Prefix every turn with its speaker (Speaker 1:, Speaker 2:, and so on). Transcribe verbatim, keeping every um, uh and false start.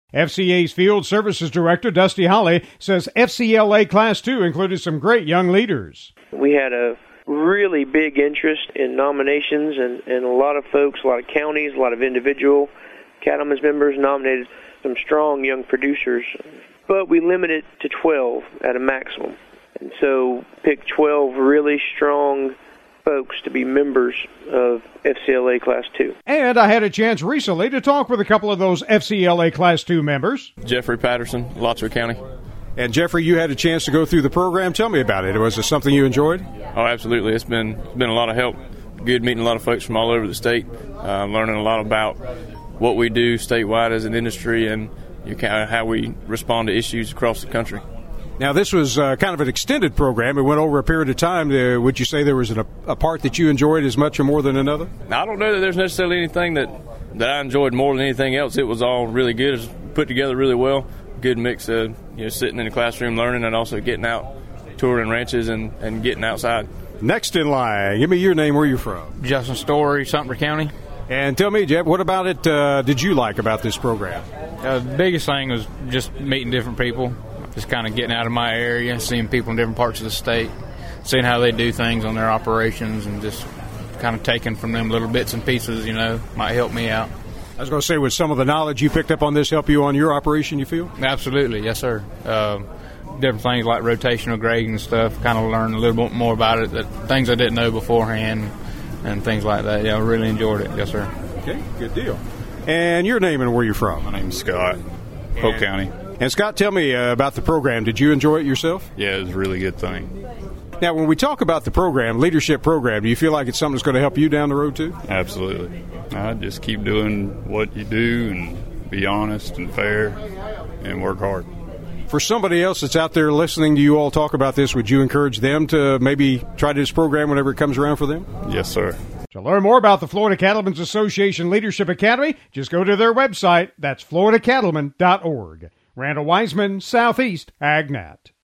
Speaker 1: F C A's Field Services Director, Dusty Holly, says F C L A Class two included some great young leaders.
Speaker 2: We had a really big interest in nominations, and, and a lot of folks, a lot of counties, a lot of individual cattlemen's members nominated some strong young producers. But we limited to twelve at a maximum. And so picked twelve really strong folks to be members of F C L A Class two.
Speaker 1: And I had a chance recently to talk with a couple of those F C L A Class two members.
Speaker 3: Jeffrey Patterson, Lotzer County.
Speaker 1: And Jeffrey, you had a chance to go through the program. Tell me about it. Was it something you enjoyed?
Speaker 3: Oh, absolutely. It's been it's been a lot of help. Good meeting a lot of folks from all over the state, uh, learning a lot about what we do statewide as an industry and you kind of how we respond to issues across the country.
Speaker 1: Now, this was uh, kind of an extended program. It went over a period of time. Uh, would you say there was an, a part that you enjoyed as much or more than another?
Speaker 3: I don't know that there's necessarily anything that, that I enjoyed more than anything else. It was all really good. It was put together really well. Good mix of you know sitting in the classroom learning and also getting out, touring ranches and, and getting outside.
Speaker 1: Next in line, give me your name, where you're from.
Speaker 4: Justin Story, Sumter County.
Speaker 1: And tell me, Jeff, what about it uh, did you like about this program?
Speaker 4: Uh, the biggest thing was just meeting different people. Just kind of getting out of my area, seeing people in different parts of the state, seeing how they do things on their operations, and just kind of taking from them little bits and pieces, you know, might help me out.
Speaker 1: I was going to say, would some of the knowledge you picked up on this help you on your operation, you feel?
Speaker 4: Absolutely, yes, sir. Uh, different things like rotational grading and stuff, kind of learned a little bit more about it, that things I didn't know beforehand and things like that. Yeah, I really enjoyed it, yes, sir.
Speaker 1: Okay, good deal. And your name and where you're from?
Speaker 5: My name's Scott, Polk County.
Speaker 1: And Scott, tell me uh, about the program. Did you enjoy it yourself?
Speaker 5: Yeah, it was a really good thing.
Speaker 1: Now, when we talk about the program, leadership program, do you feel like it's something that's going to help you down the road too?
Speaker 5: Absolutely. I just keep doing what you do and be honest and fair and work hard.
Speaker 1: For somebody else that's out there listening to you all talk about this, would you encourage them to maybe try this program whenever it comes around for them?
Speaker 5: Yes, sir.
Speaker 1: To learn more about the Florida Cattlemen's Association Leadership Academy, just go to their website. That's florida cattlemen dot org. Randall Wiseman, Southeast AgNet.